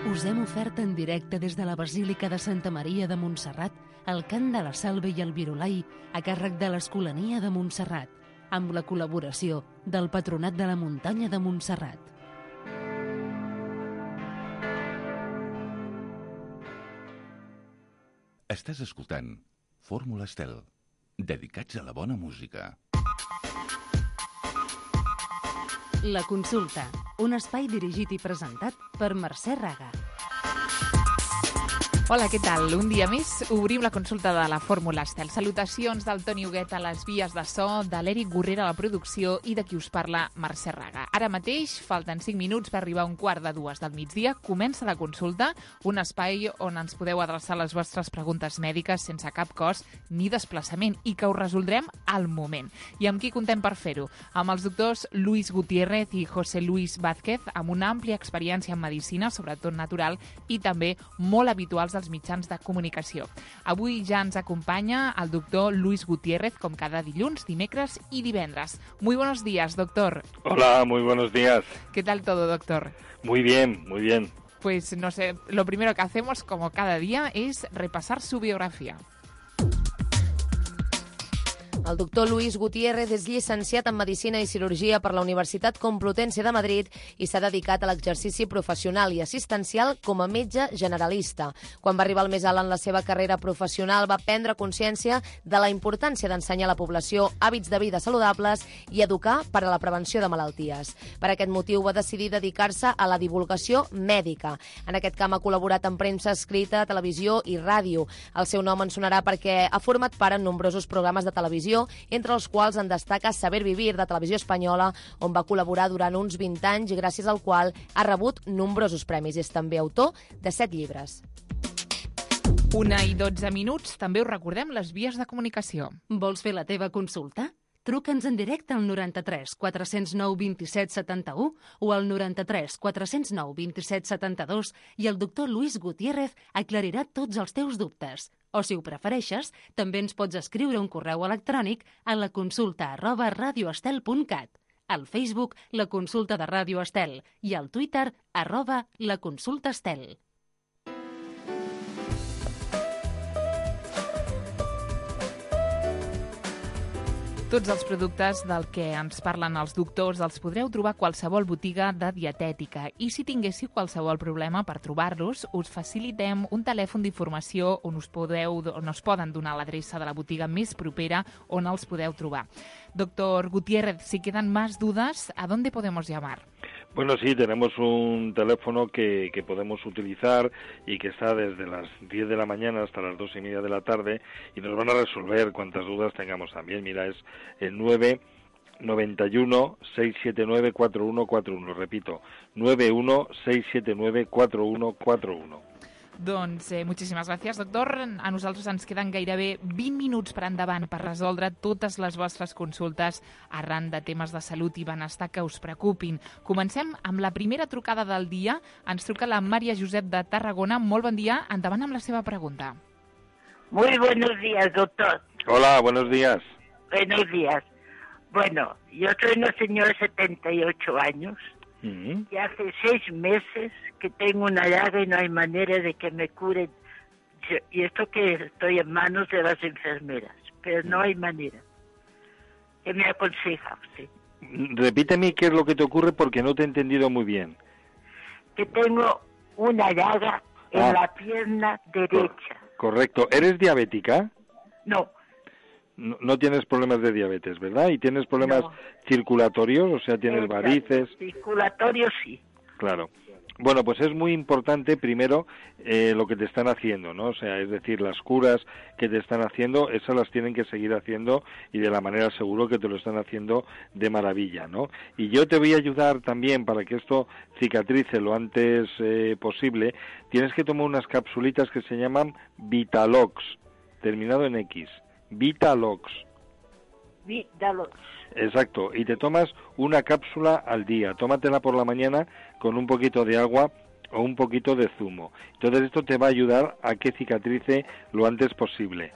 Us hem ofert en directe des de la Basílica de Santa Maria de Montserrat el cant de la Salve i el Virolai a càrrec de l'Escolania de Montserrat, amb la col·laboració del Patronat de la Muntanya de Montserrat. Estàs escoltant Fórmula Estel, dedicats a la bona música. La Consulta, un espai dirigit i presentat per Mercè Raga. Hola, què tal? Un dia més obrim la consulta de la Fórmula Estel. Salutacions del Toni Huguet a les vies de so, de l'Eric Gorrera a la producció i de qui us parla, Mercè Raga. Ara mateix falten 5 minuts per arribar a 1:45 del migdia. Comença la consulta, un espai on ens podeu adreçar les vostres preguntes mèdiques sense cap cost ni desplaçament i que us resoldrem al moment. I amb qui contem per fer-ho? Amb els doctors Luis Gutiérrez i José Luis Vázquez, amb una àmplia experiència en medicina, sobretot natural, i també molt habituals dels mitjans de comunicació. Avui ja ens acompanya el doctor Luis Gutiérrez, com cada dilluns, dimecres y divendres. Muy buenos días, doctor. Hola, muy buenos días. ¿Qué tal todo, doctor? Muy bien, muy bien. Pues no sé, lo primero que hacemos, como cada día, es repasar su biografía. El doctor Luis Gutiérrez és llicenciat en Medicina i Cirurgia per la Universitat Complutense de Madrid i s'ha dedicat a l'exercici professional i assistencial com a metge generalista. Quan va arribar al més alt en la seva carrera professional va prendre consciència de la importància d'ensenyar a la població hàbits de vida saludables i educar per a la prevenció de malalties. Per aquest motiu va decidir dedicar-se a la divulgació mèdica. En aquest camp ha col·laborat en premsa escrita, televisió i ràdio. El seu nom en sonarà perquè ha format part en nombrosos programes de televisió, entre els quals en destaca Saber Vivir, de Televisió Espanyola, on va col·laborar durant uns 20 anys i gràcies al qual ha rebut nombrosos premis. És també autor de 7 llibres. 1:12. També us recordem les vies de comunicació. Vols fer la teva consulta? Truca'ns en directe al 93 409 27 71 o al 93 409 27 72 i el doctor Luis Gutiérrez aclarirà tots els teus dubtes. O, si ho prefereixes, també ens pots escriure un correu electrònic a laconsulta@radioestel.cat, al Facebook La Consulta de Ràdio Estel i al Twitter @laconsultaestel. Tots els productes del que ens parlen els doctors els podreu trobar a qualsevol botiga de dietètica. I si tinguéssiu qualsevol problema per trobar-los, us facilitem un telèfon d'informació on us poden donar l'adreça de la botiga més propera on els podeu trobar. Doctor Gutiérrez, si quedan más dudas, ¿a dónde podemos llamar? Bueno, sí, tenemos un teléfono que podemos utilizar y que está desde las 10 de la mañana hasta las 2:30 de la tarde y nos van a resolver cuantas dudas tengamos también. Mira, es el 991 679 4141. Repito, 91 679 4141. Doncs moltíssimes gràcies, doctor. A nosaltres ens queden gairebé 20 minuts per endavant per resoldre totes les vostres consultes arran de temes de salut i benestar que us preocupin. Comencem amb la primera trucada del dia. Ens truca la María Josep de Tarragona. Molt bon dia. Endavant amb la seva pregunta. Muy buenos días, doctor. Hola, buenos días. Buenos días. Bueno, yo soy una señora de 78 años y hace 6 meses que tengo una llaga y no hay manera de que me cure. Y esto que estoy en manos de las enfermeras, pero no hay manera. ¿Qué me aconseja usted? Repíteme qué es lo que te ocurre porque no te he entendido muy bien. Que tengo una llaga en la pierna derecha. Correcto. ¿Eres diabética? No. No tienes problemas de diabetes, ¿verdad? ¿Y tienes problemas circulatorios? O sea, tienes varices. Circulatorios sí. Claro. Bueno, pues es muy importante primero lo que te están haciendo, ¿no? O sea, es decir, las curas que te están haciendo, esas las tienen que seguir haciendo y de la manera seguro que te lo están haciendo de maravilla, ¿no? Y yo te voy a ayudar también para que esto cicatrice lo antes posible. Tienes que tomar unas capsulitas que se llaman Vitalox, terminado en X. Vitalox. Vitalox. Exacto, y te tomas una cápsula al día, tómatela por la mañana con un poquito de agua o un poquito de zumo. Entonces esto te va a ayudar a que cicatrice lo antes posible.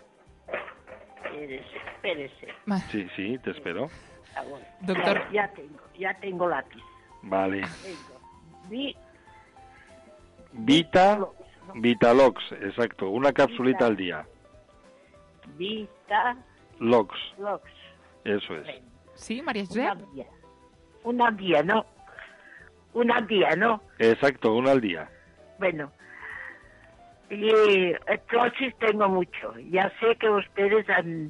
Espérese. Sí, te espero. Doctor. Ya tengo lápiz. Vale. Vitalox, exacto, una capsulita al día. Vitalox. Eso es. Sí, María José. Una al día, ¿no? Exacto, una al día. Bueno, y entonces tengo mucho. Ya sé que ustedes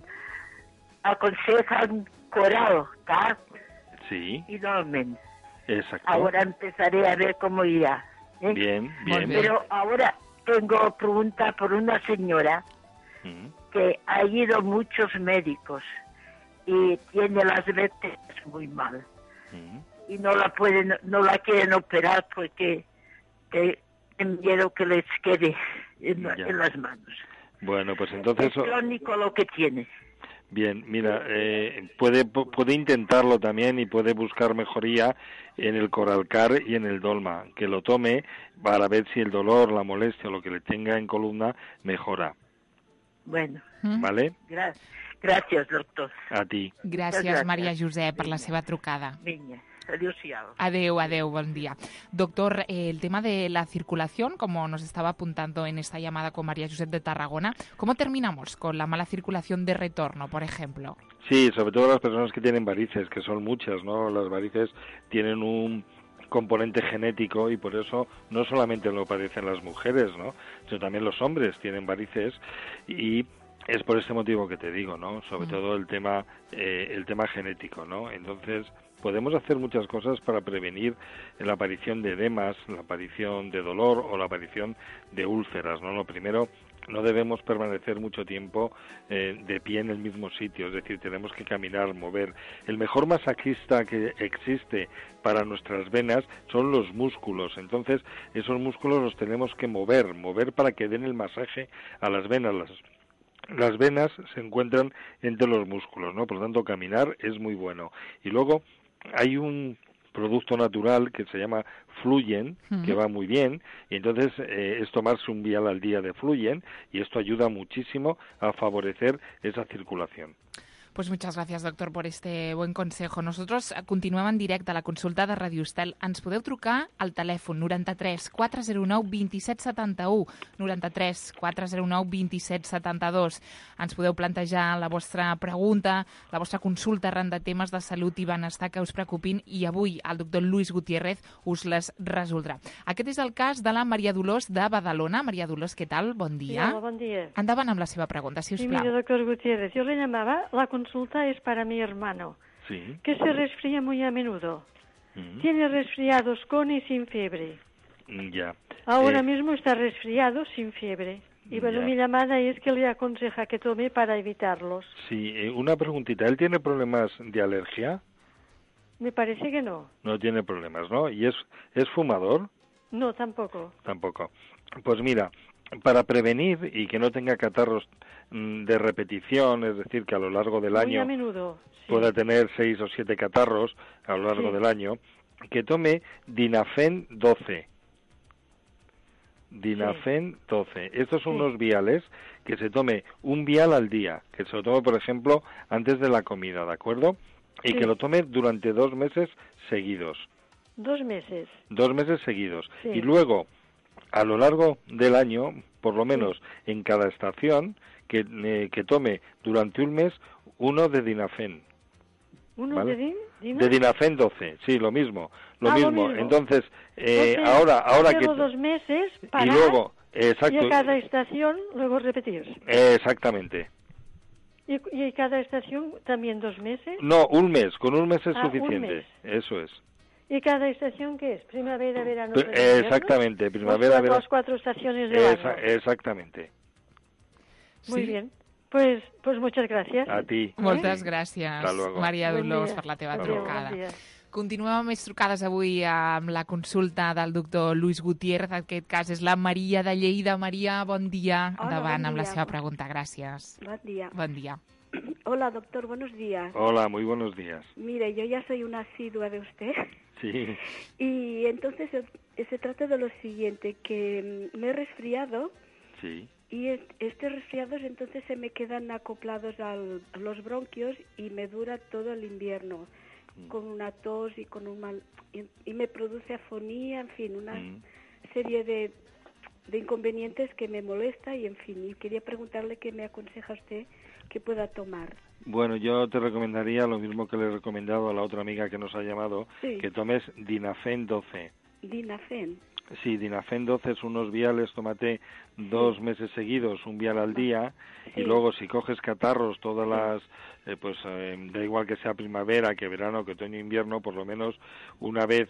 aconsejan coral, ¿tá? Sí. Y dolmen. Exacto. Ahora empezaré a ver cómo irá. ¿eh? Bien. Pero ahora tengo pregunta por una señora que ha ido a muchos médicos y tiene las vértebras muy mal. Y no la quieren operar porque tienen miedo que les quede en las manos. Bueno, pues entonces... Es crónico lo que tiene. Bien, mira, puede intentarlo también y puede buscar mejoría en el Coralcar y en el Dolma, que lo tome para ver si el dolor, la molestia o lo que le tenga en columna mejora. Bueno. ¿Vale? Gràcies, doctor. A ti. Gràcies, Maria José, per la seva trucada. Vinga, adéu-siau. Adeu, buen día. Doctor, el tema de la circulación, como nos estaba apuntando en esta llamada con María José de Tarragona, ¿cómo terminamos con la mala circulación de retorno, por ejemplo? Sí, sobre todo las personas que tienen varices, que son muchas, ¿no? Las varices tienen un componente genético y por eso no solamente lo padecen las mujeres, ¿no? Sino también los hombres tienen varices y es por este motivo que te digo, ¿no? Sobre todo el tema genético, ¿no? Entonces podemos hacer muchas cosas para prevenir la aparición de edemas, la aparición de dolor o la aparición de úlceras, ¿no? Lo primero, no debemos permanecer mucho tiempo de pie en el mismo sitio, es decir, tenemos que caminar, mover. El mejor masajista que existe para nuestras venas son los músculos, entonces esos músculos los tenemos que mover para que den el masaje a las venas. Las venas se encuentran entre los músculos, ¿no? Por lo tanto, caminar es muy bueno. Y luego hay un producto natural que se llama Fluyen, que va muy bien, y entonces es tomarse un vial al día de Fluyen, y esto ayuda muchísimo a favorecer esa circulación. Pues muchas gracias, doctor, por este buen consejo. Nosotros continuem en directe a la consulta de Radio Estel. Ens podeu trucar al telèfon 93 409 2771, 93 409 2772. Ens podeu plantejar la vostra pregunta, la vostra consulta arran de temes de salut i benestar que us preocupin i avui el doctor Luis Gutiérrez us les resoldrà. Aquest és el cas de la Maria Dolors de Badalona. Maria Dolors, què tal? Bon dia. Sí, hola, bon dia. Endavant amb la seva pregunta, si us plau. Mira, doctor Gutiérrez, yo le llamaba, la consulta es para mi hermano, sí, que se resfría muy a menudo. Tiene resfriados con y sin fiebre. Ya. Ahora mismo está resfriado sin fiebre. Y bueno, mi llamada es que le aconseja que tome para evitarlos. Sí, una preguntita. ¿Él tiene problemas de alergia? Me parece que no. No tiene problemas, ¿no? ¿Y es fumador? No, tampoco. Tampoco. Pues mira, para prevenir y que no tenga catarros de repetición, es decir, que a lo largo del año muy a menudo, sí, pueda tener 6 o 7 catarros a lo largo del año, que tome Dinafen 12. Dinafen 12. Estos son unos viales que se tome un vial al día, que se lo tome, por ejemplo, antes de la comida, ¿de acuerdo? Y que lo tome durante 2 meses seguidos. 2 meses. 2 meses seguidos. Sí. Y luego, a lo largo del año, por lo menos en cada estación, que tome durante un mes uno de Dinafen. ¿Uno ¿vale? de Dinafen 12, sí, lo mismo. Lo mismo. mismo. Entonces, ahora que... 2 meses, parar, y luego, exacto. Y a cada estación luego repetir. Exactamente. ¿Y cada estación también 2 meses? No, un mes, con un mes es suficiente. Un mes. Eso es. ¿Y cada estación qué es? ¿Primavera, verano? Exactamente, primavera, verano. Las 4 estaciones del año. Exactamente. Muy bien. Pues muchas gracias. A ti. Moltes gràcies, Maria Dolors, per la teva trucada. Continuem amb més trucades avui amb la consulta del doctor Luis Gutiérrez. En aquest cas és la Maria de Lleida. Maria, bon dia. Endavant amb la seva pregunta. Gràcies. Buen día. Bon dia. Hola, doctor, buenos días. Hola, muy buenos días. Mire, yo ya soy una asidua de usted. Sí. Y entonces se trata de lo siguiente, que me he resfriado. Sí. Y estos resfriados entonces se me quedan acoplados a los bronquios y me dura todo el invierno, con una tos y con un mal... Y me produce afonía, en fin, una serie de de inconvenientes que me molesta y en fin, y quería preguntarle qué me aconseja usted que pueda tomar. Bueno, yo te recomendaría lo mismo que le he recomendado a la otra amiga que nos ha llamado, que tomes Dinafen 12. ¿Dinafen? Sí, Dinafen 12 es unos viales, tómate 2 meses seguidos, un vial al día, y luego si coges catarros todas las, da igual que sea primavera, que verano, que otoño, invierno, por lo menos una vez,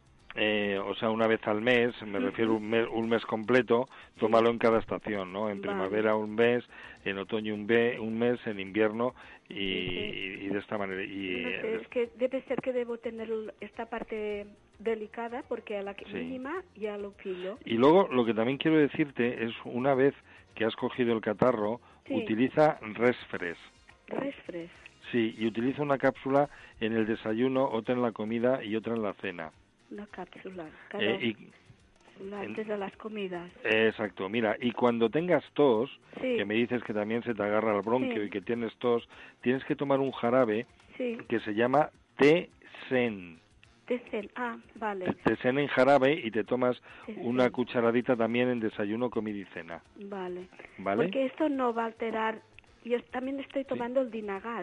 una vez al mes, me refiero un mes completo, tómalo en cada estación, ¿no? En primavera un mes, en otoño un mes, en invierno y de esta manera. Es que debe ser que debo tener esta parte delicada porque a la mínima ya lo pillo. Y luego lo que también quiero decirte es, una vez que has cogido el catarro, utiliza Resfres. ¿Resfres? Sí, y utiliza una cápsula en el desayuno, otra en la comida y otra en la cena. Una cápsula, antes de las comidas. Exacto, mira, y cuando tengas tos, que me dices que también se te agarra el bronquio y que tienes tos, tienes que tomar un jarabe que se llama T-Sen. T-Sen, vale. T-Sen en jarabe y te tomas una cucharadita también en desayuno, comida y cena. Vale. ¿Vale? Porque esto no va a alterar. Yo también estoy tomando el Dinagas.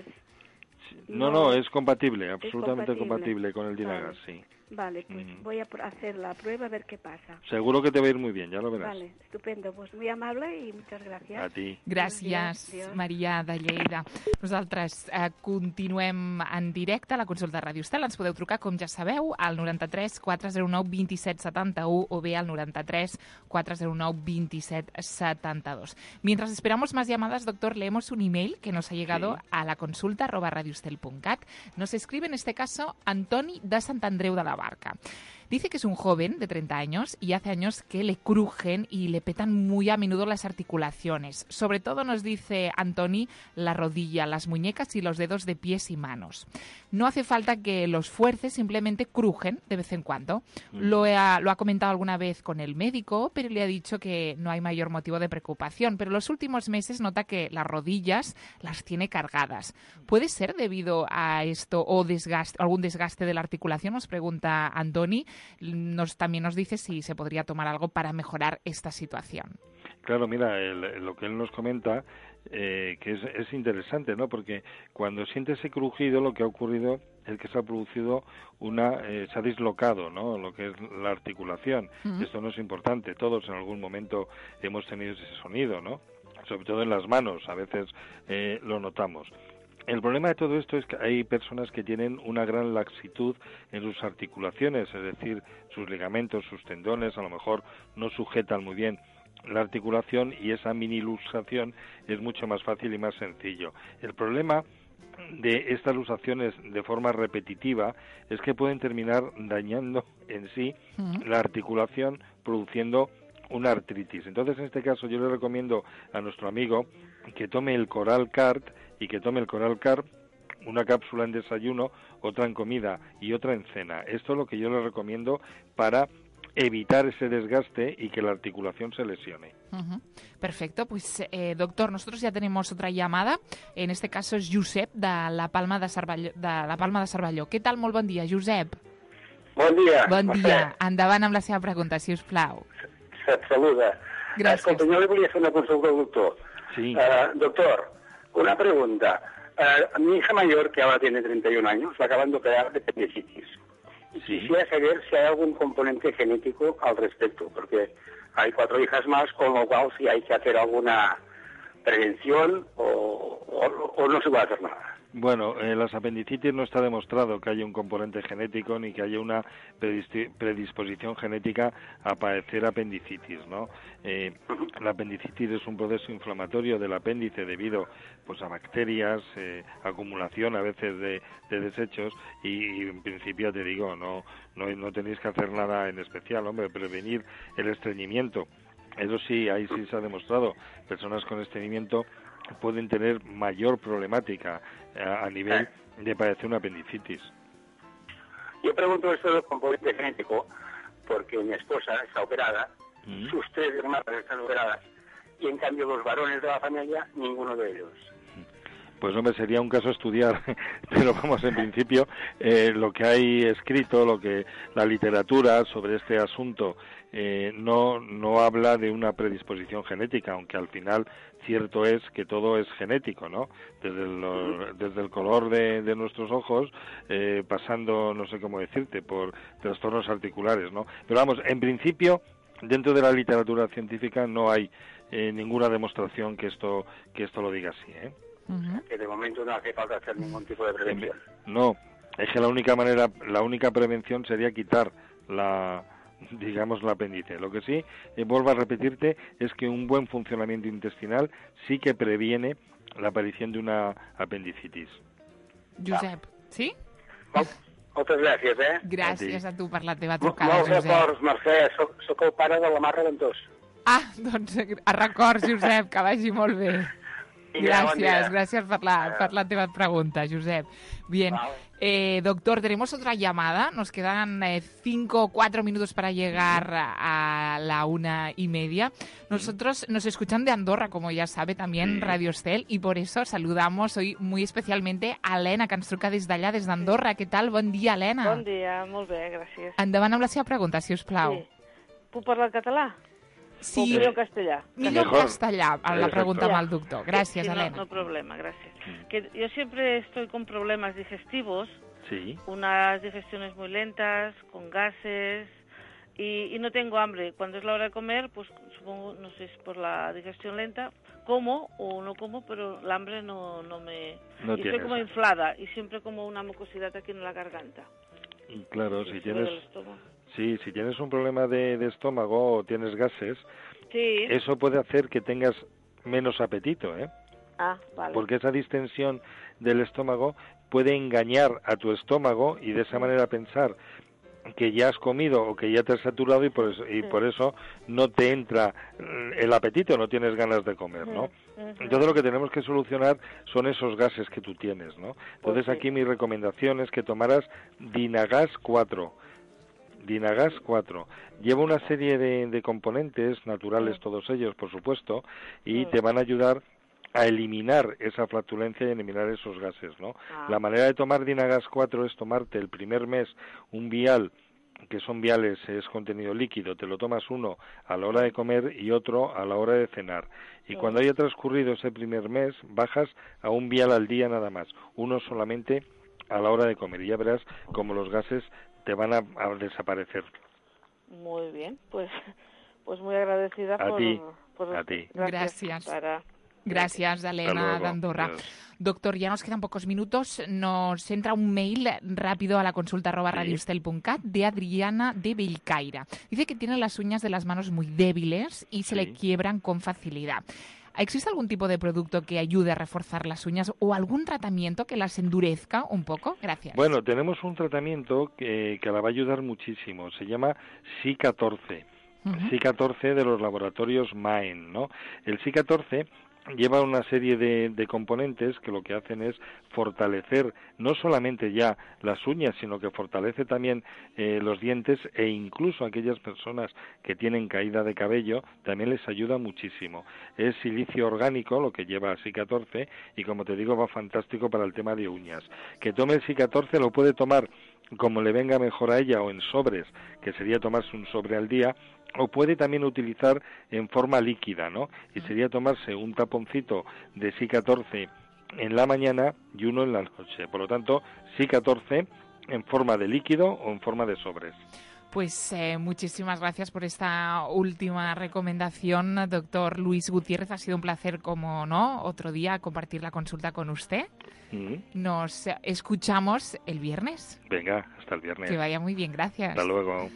No, es compatible, absolutamente compatible con el Dinagas, sí. Vale, pues voy a hacer la prueba a ver qué pasa. Seguro que te va a ir muy bien, ya lo verás. Vale, estupendo. Pues muy amable i muchas gracias. A ti. Gràcies, Maria de Lleida. Nosaltres continuem en directe a la consulta de Ràdio Estel. Ens podeu trucar, com ja sabeu, al 93 409 27 71 o bé al 93 409 27 72. Mientras esperamos más llamadas, doctor, leemos un email que nos ha llegado a la consulta@radioestel.cat. Nos escribe en este caso Antoni de Sant Andreu de la Barca. Dice que es un joven de 30 años y hace años que le crujen y le petan muy a menudo las articulaciones. Sobre todo, nos dice Antoni, la rodilla, las muñecas y los dedos de pies y manos. No hace falta que los fuerces, simplemente crujen de vez en cuando. Lo ha comentado alguna vez con el médico, pero le ha dicho que no hay mayor motivo de preocupación. Pero los últimos meses nota que las rodillas las tiene cargadas. ¿Puede ser debido a esto o algún desgaste de la articulación? Nos pregunta Antoni. También nos dice si se podría tomar algo para mejorar esta situación. Claro, mira, lo que él nos comenta, que es interesante, ¿no? Porque cuando siente ese crujido, lo que ha ocurrido es que se ha producido se ha dislocado, ¿no? Lo que es la articulación. Esto no es importante, todos en algún momento hemos tenido ese sonido, ¿no? Sobre todo en las manos, a veces lo notamos. El problema de todo esto es que hay personas que tienen una gran laxitud en sus articulaciones, es decir, sus ligamentos, sus tendones, a lo mejor no sujetan muy bien la articulación y esa mini luxación es mucho más fácil y más sencillo. El problema de estas luxaciones de forma repetitiva es que pueden terminar dañando en sí la articulación, produciendo una artritis. Entonces, en este caso, yo le recomiendo a nuestro amigo que tome el Coral Cart una cápsula en desayuno, otra en comida y otra en cena. Esto es lo que yo le recomiendo para evitar ese desgaste y que la articulación se lesione. Perfecto, pues doctor, nosotros ya tenemos otra llamada. En este caso es Josep de la Palma de Cervelló. Què tal? Molt bon dia, Josep. Bon dia. Bon dia. Endavant amb la seva pregunta, si us plau. Et saluda. Gràcies. Escolta, yo le voy a hacer una consulta al doctor. Sí. Doctor, una pregunta. Mi hija mayor, que ahora tiene 31 años, la acaban de operar de apendicitis. Quisiera saber si hay algún componente genético al respecto, porque hay 4 hijas más, con lo cual si hay que hacer alguna prevención o no se va a hacer nada. Bueno, las apendicitis no está demostrado que haya un componente genético ni que haya una predisposición genética a padecer apendicitis, ¿no? La apendicitis es un proceso inflamatorio del apéndice debido pues a bacterias, acumulación a veces de desechos y en principio te digo, no tenéis que hacer nada en especial, hombre, prevenir el estreñimiento. Eso sí, ahí sí se ha demostrado, personas con estreñimiento pueden tener mayor problemática a nivel de padecer una apendicitis. Yo pregunto esto del componente genético porque mi esposa está operada, sus 3 hermanas están operadas y en cambio los varones de la familia, ninguno de ellos. Pues hombre, sería un caso estudiar, pero vamos, en principio lo que hay escrito, lo que la literatura sobre este asunto no habla de una predisposición genética, aunque al final cierto es que todo es genético, ¿no? Desde el color de nuestros ojos, pasando, no sé cómo decirte, por trastornos articulares, ¿no? Pero vamos, en principio, dentro de la literatura científica no hay ninguna demostración que esto lo diga así, ¿eh? Que de momento no hace falta hacer ningún tipo de prevención. No, es que la única prevención sería quitar la apéndice. Lo que sí, vuelvo a repetirte, es que un buen funcionamiento intestinal sí que previene la aparición de una apendicitis. Josep, sí? Moltes gràcies, eh? Gràcies a tu per la teva trucada, Molts Josep. records, Mercè. Soc el pare de la Mar Reventós. Ah, doncs records, Josep, que vagi molt bé. Gracias por la teva pregunta, Josep. Bien, doctor, tenemos otra llamada. Nos quedan 5 o 4 minutos para llegar a la 1:30. Nosotros nos escuchan de Andorra, como ya sabe, también Radio Estel, y por eso saludamos hoy muy especialmente a Helena, que ens truca des d'allà, des d'Andorra. Què tal? Bon dia, Helena. Bon dia, molt bé, gràcies. Endavant amb la seva pregunta, si us plau. Sí. Puc parlar català? Sí. O millor castellà? Millor castellà, la pregunta amb el doctor. Gràcies, sí, Helena. No problema, gracias. Que yo siempre estoy con problemas digestivos, sí, unas digestiones muy lentas, con gases, y no tengo hambre. Cuando es la hora de comer, pues supongo, no sé si es por la digestión lenta, como o no como, pero el hambre no me... No y estoy como inflada, y siempre como una mucosidad aquí en la garganta. Y claro, si tienes... del estómago. Sí, si tienes un problema de estómago o tienes gases, sí, eso puede hacer que tengas menos apetito, ¿eh? Ah, vale. Porque esa distensión del estómago puede engañar a tu estómago y de esa manera pensar que ya has comido o que ya te has saturado y por eso no te entra el apetito, no tienes ganas de comer, ¿no? Entonces lo que tenemos que solucionar son esos gases que tú tienes, ¿no? Entonces aquí mi recomendación es que tomaras Dinagas 4. Dinagas 4. Lleva una serie de componentes naturales, todos ellos, por supuesto, y te van a ayudar a eliminar esa flatulencia y eliminar esos gases, ¿no? La manera de tomar Dinagas 4 es tomarte el primer mes un vial, que son viales, es contenido líquido, te lo tomas uno a la hora de comer y otro a la hora de cenar. Y cuando haya transcurrido ese primer mes, bajas a un vial al día nada más, uno solamente a la hora de comer. Y ya verás como los gases te van a desaparecer. Muy bien, pues muy agradecida a ti. Gracias. Gracias, Elena de Andorra. Doctor, ya nos quedan pocos minutos. Nos entra un mail rápido a la consulta @radioestel.cat de Adriana de Bellcaire. Dice que tiene las uñas de las manos muy débiles y se le quiebran con facilidad. ¿Existe algún tipo de producto que ayude a reforzar las uñas o algún tratamiento que las endurezca un poco? Gracias. Bueno, tenemos un tratamiento que la va a ayudar muchísimo. Se llama SI14. SI14 de los laboratorios Maen, ¿no? El SI14 lleva una serie de componentes que lo que hacen es fortalecer no solamente ya las uñas, sino que fortalece también los dientes e incluso aquellas personas que tienen caída de cabello también les ayuda muchísimo. Es silicio orgánico lo que lleva SI14 y como te digo va fantástico para el tema de uñas. Que tome el SI14 lo puede tomar como le venga mejor a ella o en sobres, que sería tomarse un sobre al día, o puede también utilizar en forma líquida, ¿no? Y sería tomarse un taponcito de SI14 en la mañana y uno en la noche. Por lo tanto, SI14 en forma de líquido o en forma de sobres. Pues muchísimas gracias por esta última recomendación, doctor Luis Gutiérrez. Ha sido un placer, como no, otro día compartir la consulta con usted. Nos escuchamos el viernes. Venga, hasta el viernes. Que vaya muy bien, gracias. Hasta luego.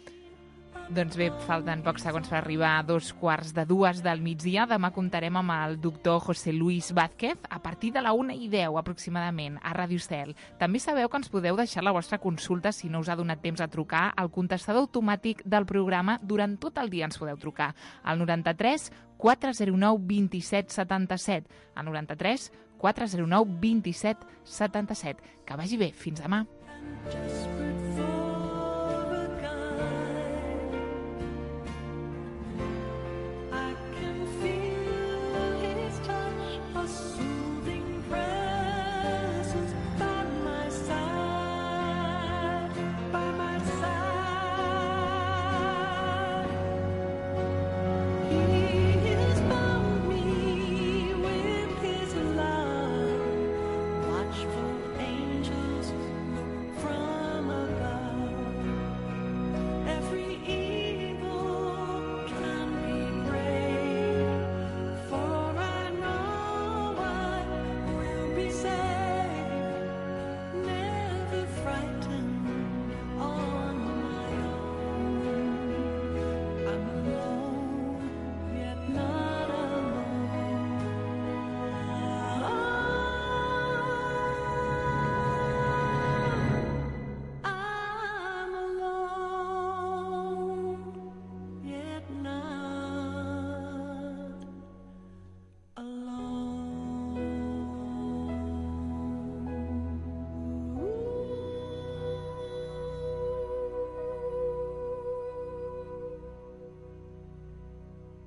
Doncs bé, falten pocs segons per arribar a 2:45 del migdia. Demà comptarem amb el doctor José Luis Vázquez a partir de la 1:10 aproximadament a Ràdio Estel. També sabeu que ens podeu deixar la vostra consulta si no us ha donat temps a trucar al contestador automàtic del programa. Durant tot el dia ens podeu trucar al 93 409 27 77. Al 93 409 27 77. Que vagi bé. Fins demà. Soothing prayer.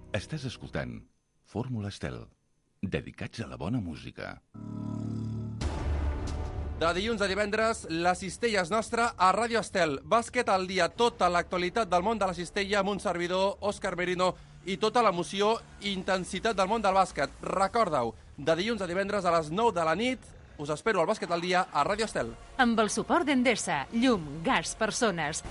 Estàs escoltant Fórmula Estel, dedicats a la bona música. De dilluns a divendres, la cistella és nostra a Ràdio Estel. Bàsquet al dia, tota l'actualitat del món de la cistella amb un servidor, Òscar Merino, i tota l'emoció i intensitat del món del bàsquet. Recorda-ho, de dilluns a divendres a les 9 de la nit, us espero al Bàsquet al dia a Ràdio Estel. Amb el suport d'Endesa, llum, gas, persones.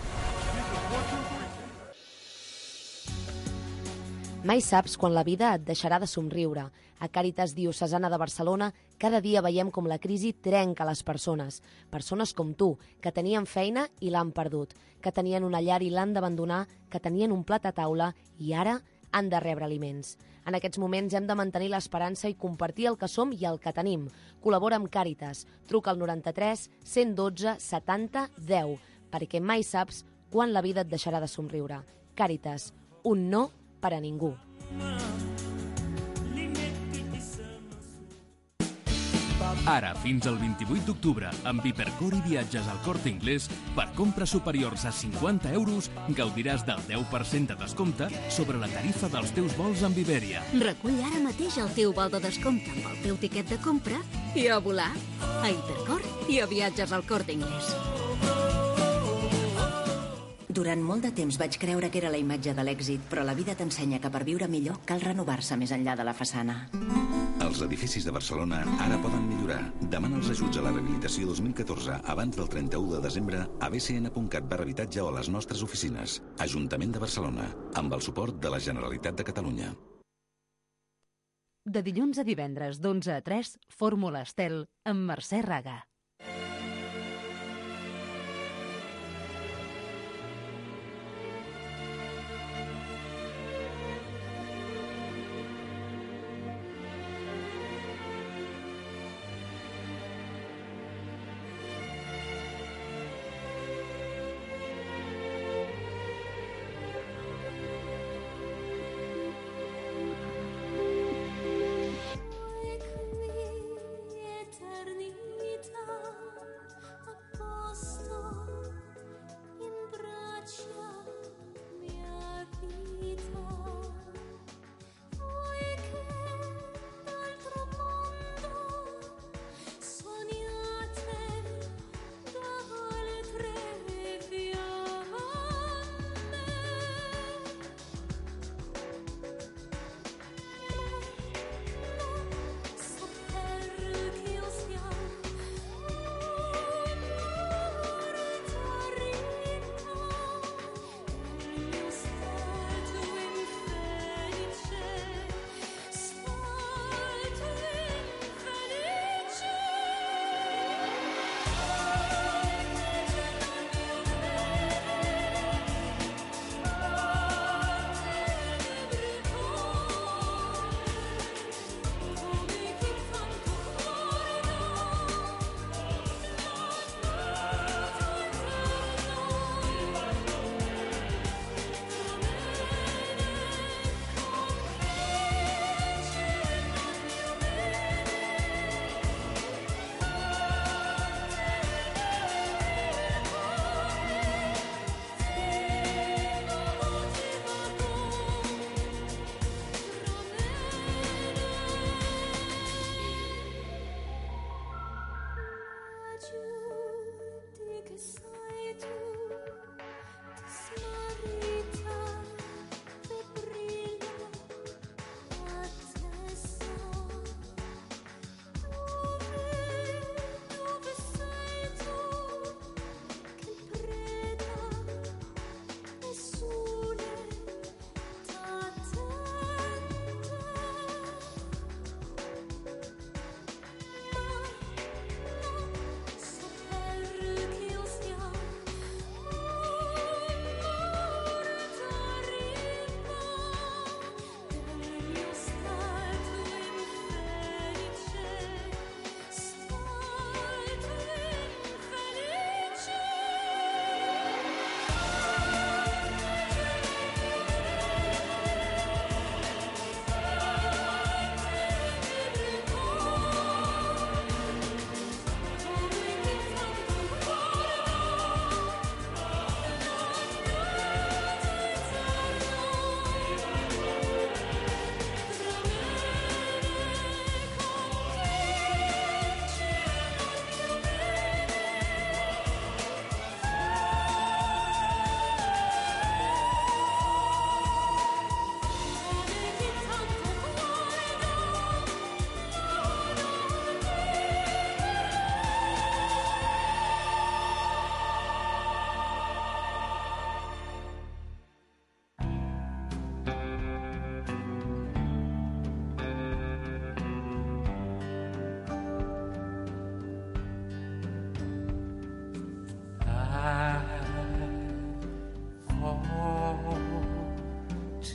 Mai saps quan la vida et deixarà de somriure. A Càritas Diocesana de Barcelona cada dia veiem com la crisi trenca les persones. Persones com tu, que tenien feina i l'han perdut, que tenien una llar i l'han d'abandonar, que tenien un plat a taula i ara han de rebre aliments. En aquests moments hem de mantenir l'esperança i compartir el que som i el que tenim. Col·labora amb Càritas. Truca al 93 112 70 10, perquè mai saps quan la vida et deixarà de somriure. Càritas, un no per a ningú. Ara, fins al 28 d'octubre, amb Hipercor i viatges al Corte Inglés, per compres superiors a 50 euros, gaudiràs del 10% de descompte sobre la tarifa dels teus vols amb Iberia. Recull ara mateix el teu vol de descompte amb el teu tiquet de compra i a volar. A Hipercor i a viatges al Corte Inglés. Durant molt de temps vaig creure que era la imatge de l'èxit, però la vida t'ensenya que per viure millor cal renovar-se més enllà de la façana. Els edificis de Barcelona ara poden millorar. Demana els ajuts a la rehabilitació 2014 abans del 31 de desembre a bcn.cat/habitatge o a les nostres oficines. Ajuntament de Barcelona, amb el suport de la Generalitat de Catalunya. De dilluns a divendres, d'11 a 3, Fórmula Estel, amb Mercè Raga. Eternità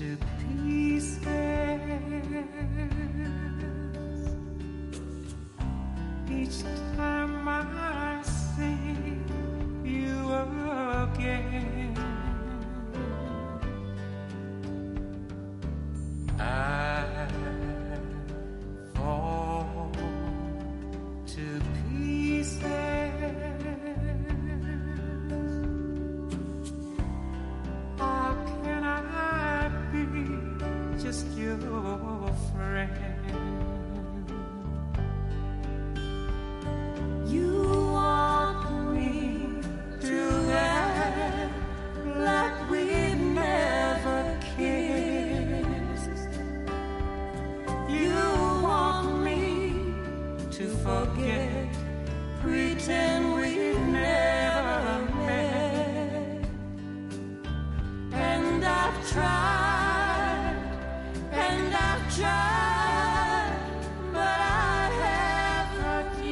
to pieces. Each time I see you again, I fall to pieces. How can I be just your friend? You want me to act like we'd never kissed. You want me to forget, pretend we've never met. And I've tried, and I've tried, but I haven't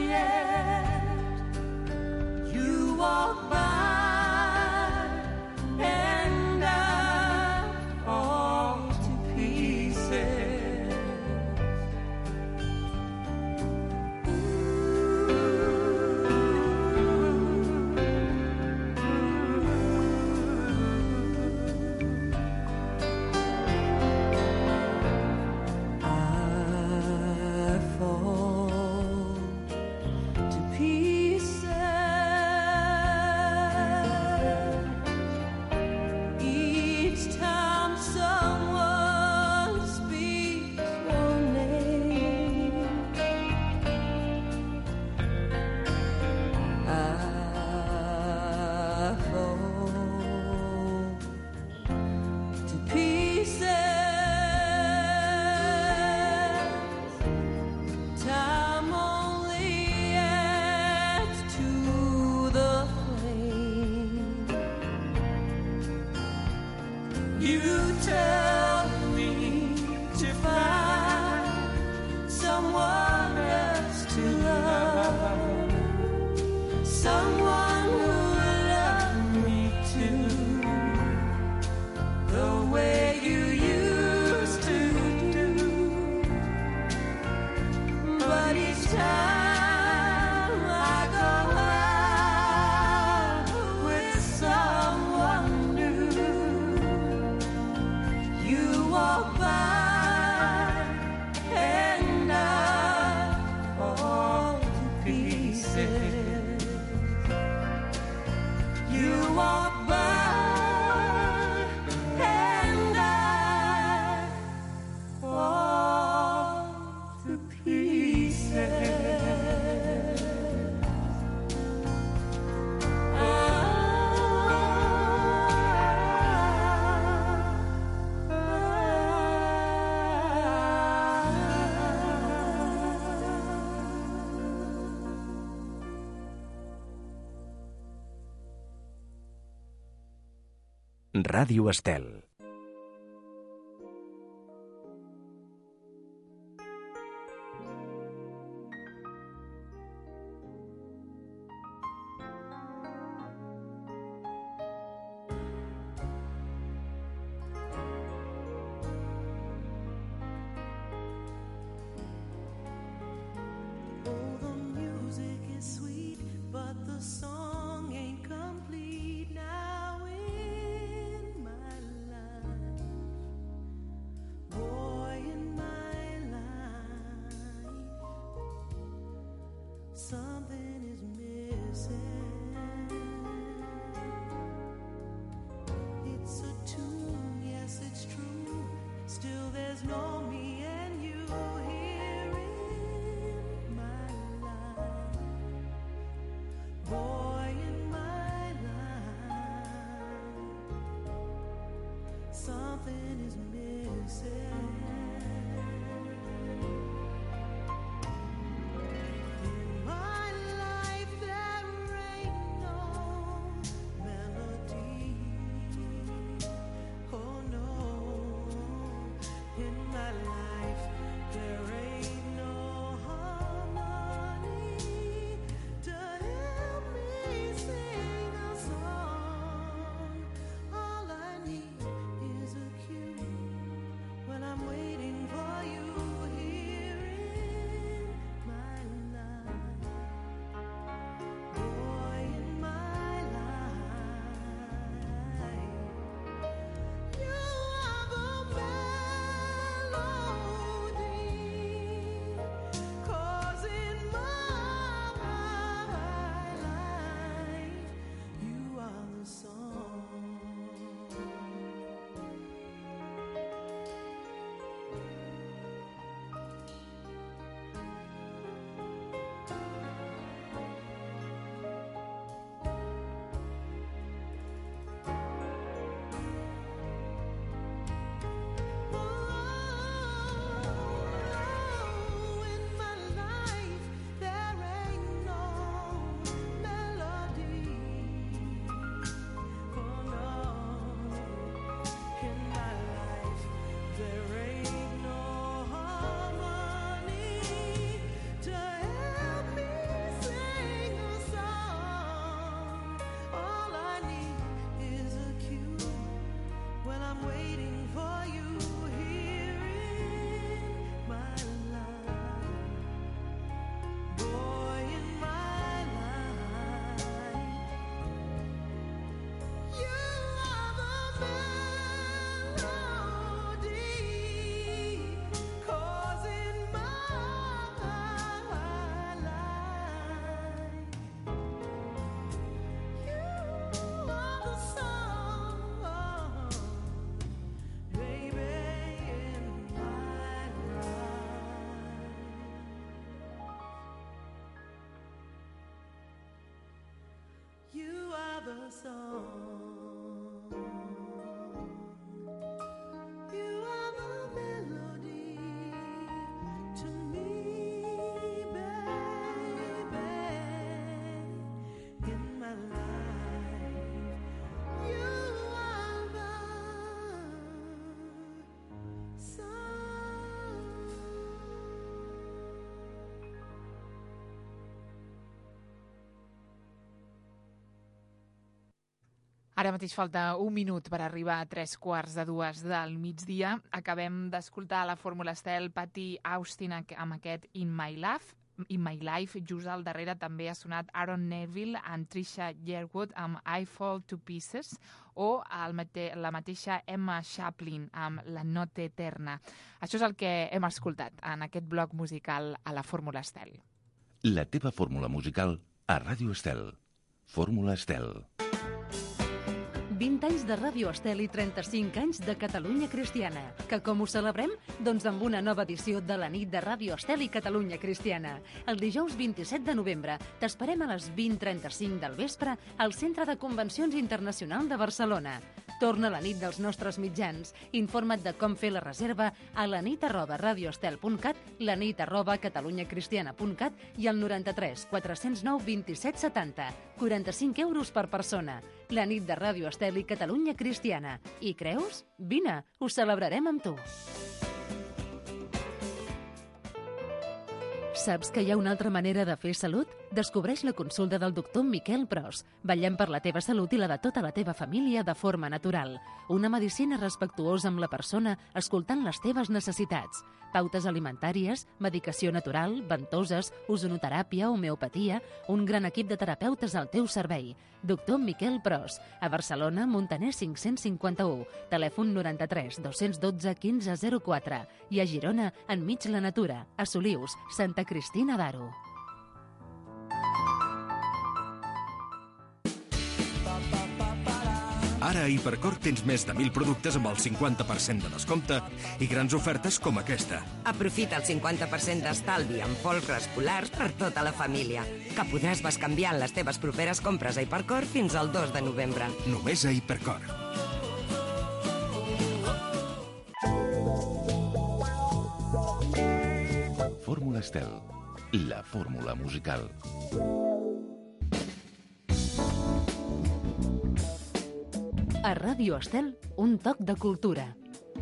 yet. You walk by, and I fall to pieces. I fall to pieces each time someone speaks your name. I fall to pieces. Time only adds to the flame. You tell me to find someone else to love, someone who loves me too, the way you used to do. But each time I go out with someone new, you walk by and I fall to pieces. You walk by and I fall to pieces. Ràdio Estel. Oh, the music is sweet, but the song ain't complete now in my life. Boy, in my life, something is missing. It's a tune, yes, it's true. Still, there's no me and you here in my life. Boy, in my life, something is missing. In my life, there ain't no melody. Oh no, in my life, there ain't no harmony to help me sing a song. All I need is a cue. Ara mateix falta un minut per arribar a 3:45 del migdia. Acabem d'escoltar la Fórmula Estel, Patty Austin amb aquest In My Life. Just al darrere també ha sonat Aaron Neville and Trisha Yearwood amb I Fall to Pieces, o la mateixa Emma Chaplin amb La Notte Eterna. Això és el que hem escoltat en aquest bloc musical a la Fórmula Estel. La teva fórmula musical a Ràdio Estel. Fórmula Estel. 20 anys de Ràdio Estel i 35 anys de Catalunya Cristiana. Que com ho celebrem? Doncs amb una nova edició de la nit de Ràdio Estel i Catalunya Cristiana. El dijous 27 de novembre t'esperem a les 20:35 del vespre al Centre de Convencions Internacional de Barcelona. Torna la nit dels nostres mitjans. Informa't de com fer la reserva a lanit@radioestel.cat, lanit@catalunyacristiana.cat i al 93 409 27 70. 45 euros per persona. La nit de Ràdio Estel i Catalunya Cristiana. I creus? Vine, ho celebrarem amb tu. Saps que hi ha una altra manera de fer salut? Descobreix la consulta del doctor Miquel Pros. Vetllem per la teva salut i la de tota la teva família de forma natural. Una medicina respectuosa amb la persona, escoltant les teves necessitats. Pautes alimentàries, medicació natural, ventoses, ozonoteràpia, homeopatia, un gran equip de terapeutes al teu servei. Doctor Miquel Pros, a Barcelona, Montaner 551, telèfon 93 212 1504 i a Girona, enmig la natura, a Solius, Santa Cristina d'Aro. Ara a Hipercor tens més de 1.000 productes amb el 50% de descompte i grans ofertes com aquesta. Aprofita el 50% d'estalvi en poltres polars per tota la família, que podràs bescanviar en les teves properes compres a Hipercor fins al 2 de novembre. Només a Hipercor. Fórmula Estel, la fórmula musical. A Ràdio Estel, un toc de cultura.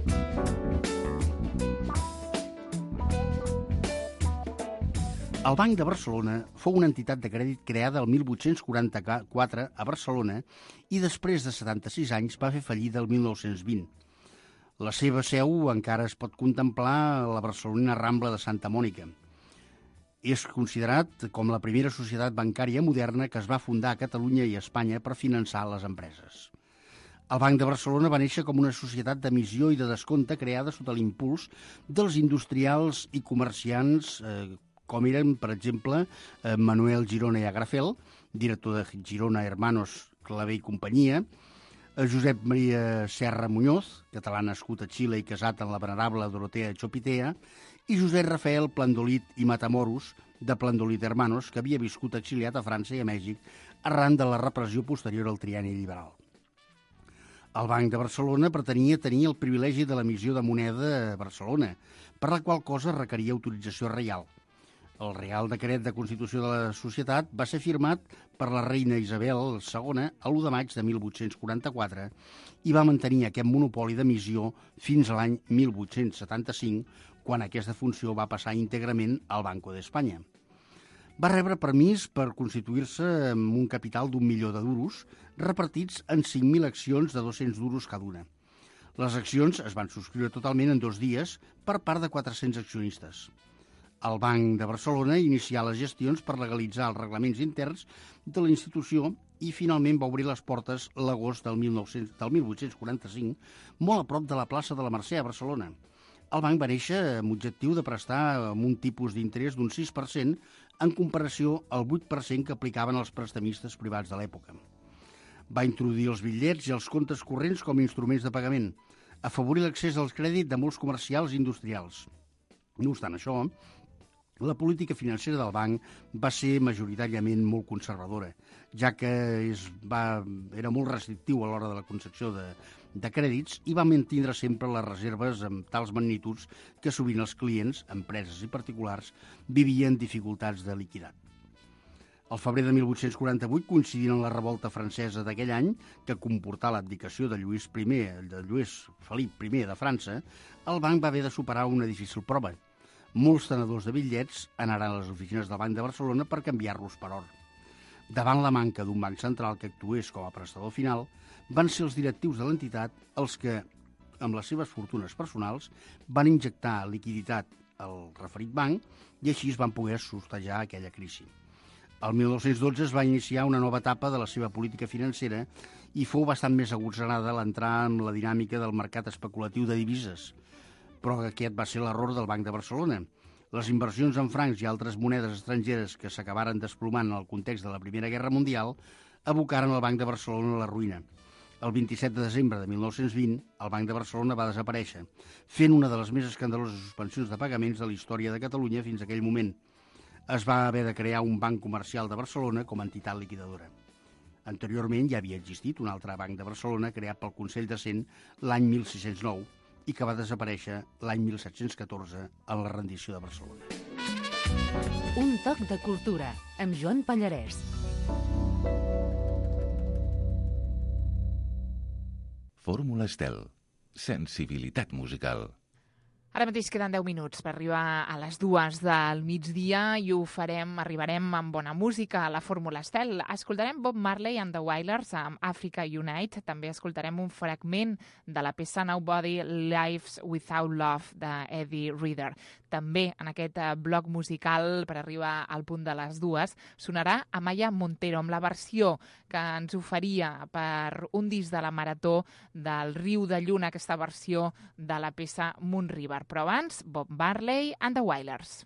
El Banc de Barcelona fou una entitat de crèdit creada el 1844 a Barcelona i després de 76 anys va fer fallida el 1920. La seva seu encara es pot contemplar a la barcelonina Rambla de Santa Mònica. És considerat com la primera societat bancària moderna que es va fundar a Catalunya i Espanya per finançar les empreses. El Banc de Barcelona va néixer com una societat d'emissió i de descompte creada sota l'impuls dels industrials i comerciants com eren, per exemple, Manuel Girona i Agrafel, director de Girona Hermanos Clavé i companyia, Josep Maria Serra Muñoz, català nascut a Xile i casat amb la venerable Dorotea Chopitea, i Josep Rafael Plandolit i Matamoros, de Plandolit Hermanos, que havia viscut exiliat a França i a Mèxic arran de la repressió posterior al trienni liberal. El Banc de Barcelona pretenia tenir el privilegi de l'emissió de moneda a Barcelona, per la qual cosa requeria autorització reial. El Reial Decret de Constitució de la Societat va ser firmat per la reina Isabel II l'1 de maig de 1844 i va mantenir aquest monopoli d'emissió fins a l'any 1875, quan aquesta funció va passar íntegrament al Banco d'Espanya. Va rebre permís per constituir-se amb un capital d'1 milió de duros, repartits en 5.000 accions de 200 duros cada una. Les accions es van subscriure totalment en 2 dies per part de 400 accionistes. El Banc de Barcelona inicià les gestions per legalitzar els reglaments interns de la institució i finalment va obrir les portes l'agost del 1845, molt a prop de la plaça de la Mercè a Barcelona. El banc va néixer amb l'objectiu de prestar amb un tipus d'interès d'un 6% en comparació al 8% que aplicaven els prestamistes privats de l'època. Va introduir els bitllets i els comptes corrents com a instruments de pagament, afavorir l'accés al crèdit de molts comercials i industrials. No obstant això, la política financera del banc va ser majoritàriament molt conservadora, ja que era molt restrictiu a l'hora de la concessió de crèdits i va mantindre sempre les reserves amb tals magnituds que sovint els clients, empreses i particulars, vivien dificultats de liquidat. Al febrer de 1848, coincidint amb la revolta francesa d'aquell any, que comportà l'abdicació de Lluís Felip I de França, el banc va haver de superar una difícil prova. Molts tenedors de bitllets anaren a les oficines del Banc de Barcelona per canviar-los per or. Davant la manca d'un banc central que actués com a prestador final, van ser els directius de l'entitat els que, amb les seves fortunes personals, van injectar liquiditat al referit banc i així es van poder sortejar aquella crisi. El 1912 es va iniciar una nova etapa de la seva política financera i fou bastant més agosarada l'entrar en la dinàmica del mercat especulatiu de divises. Però aquest va ser l'error del Banc de Barcelona. Les inversions en francs i altres monedes estrangeres que s'acabaren desplomant en el context de la Primera Guerra Mundial abocaren el Banc de Barcelona a la ruïna. El 27 de desembre de 1920, el Banc de Barcelona va desaparèixer, fent una de les més escandaloses suspensions de pagaments de la història de Catalunya fins a aquell moment. Es va haver de crear un banc comercial de Barcelona com a entitat liquidadora. Anteriorment ja havia existit un altre banc de Barcelona creat pel Consell de Cent l'any 1609 i que va desaparèixer l'any 1714 en la rendició de Barcelona. Un toc de cultura, amb Joan Pallarès. Fórmula Estel. Sensibilitat musical. Ara mateix queden 10 minuts per arribar a les 2 del migdia i arribarem amb bona música a la Fórmula Estel. Escoltarem Bob Marley and the Wailers amb Africa Unite. També escoltarem un fragment de la peça Nobody Lives Without Love d'Eddie Reader. També en aquest bloc musical, per arribar al punt de les 2, sonarà Amaya Montero amb la versió que ens oferia per un disc de la Marató del Riu de Lluna, aquesta versió de la peça Moon River. Però abans, Bob Marley and the Wailers.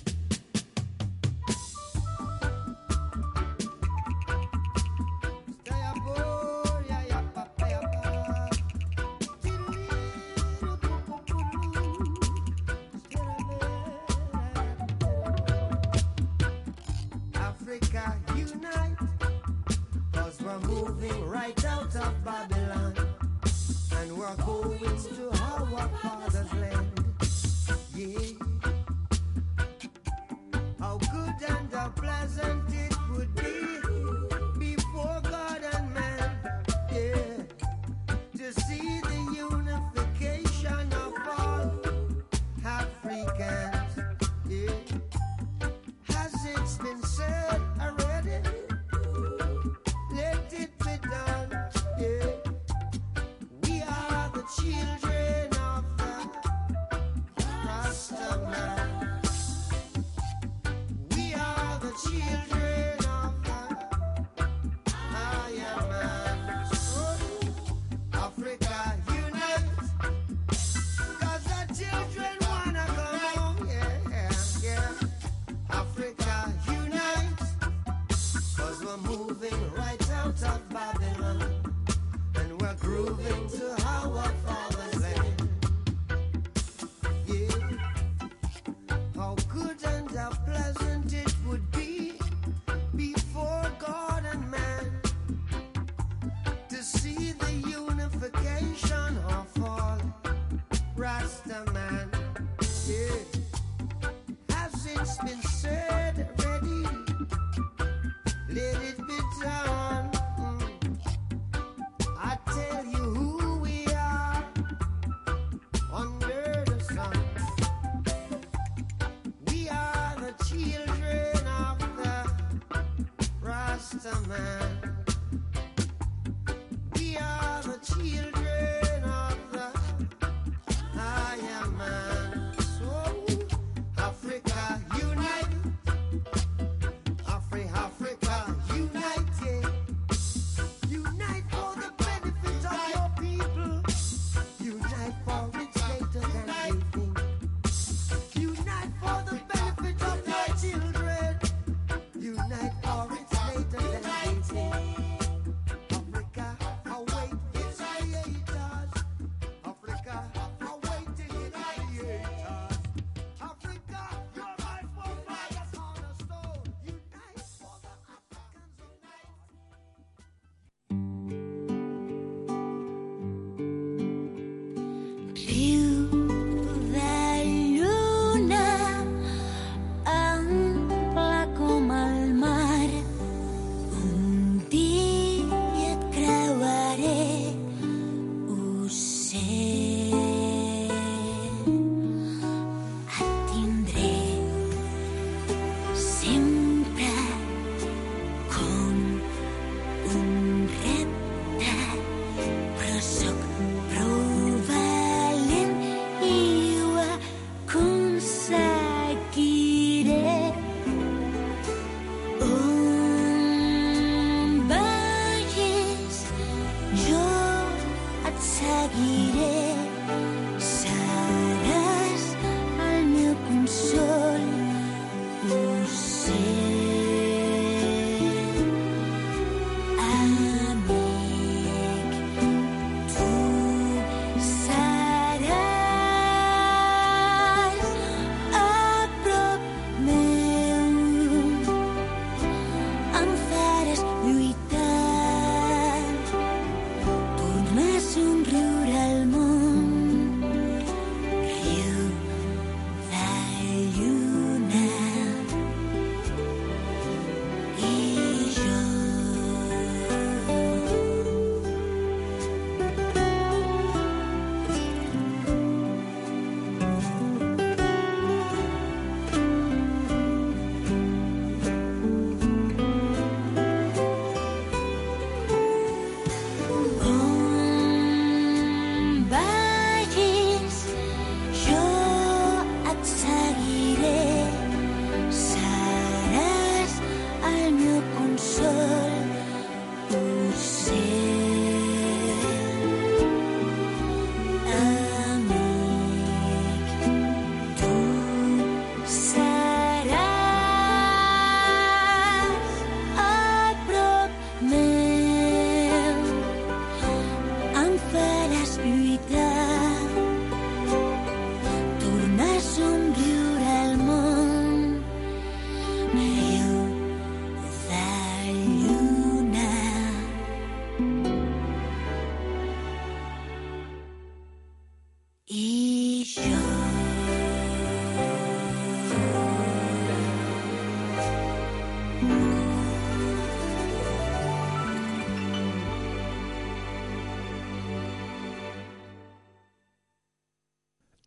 Africa unite, 'cause we're moving right out of Babylon, and we're going to our father's land. Yeah. How good and how pleasant it would be before God and man, yeah, to see the unification of all Africans, yeah. Has it been said already? Let it be done, yeah. We are the children of the Rastaman. We are the children of the Iron Man. Oh, Africa unite, 'cause the children wanna come home, yeah, yeah. Africa unite, 'cause we're moving right out of Babylon, and we're grooving to our father's land. Yeah. How good and how pleasant it would be before God and man to see the unification of all Rastaman. Yeah. Has it been said already? Let it be done. I tell you who we are under the sun. We are the children of the Rastaman. We are the children of the Iron Man. So Africa unite,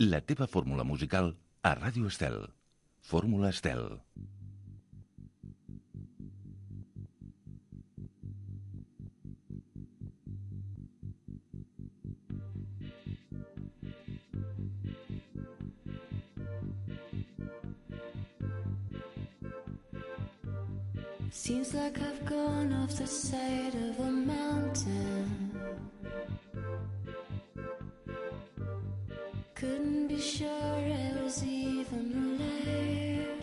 La teva fórmula musical a Ràdio Estel. Fórmula Estel. Seems like I've gone off the side of a mountain. Couldn't be sure I was even alive.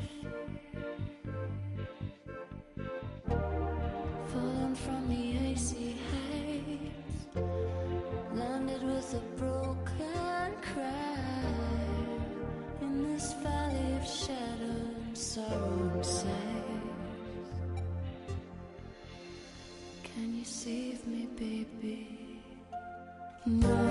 Fallen from the icy heights, landed with a broken cry in this valley of shadow and sorrow and sight. Can you save me, baby? No.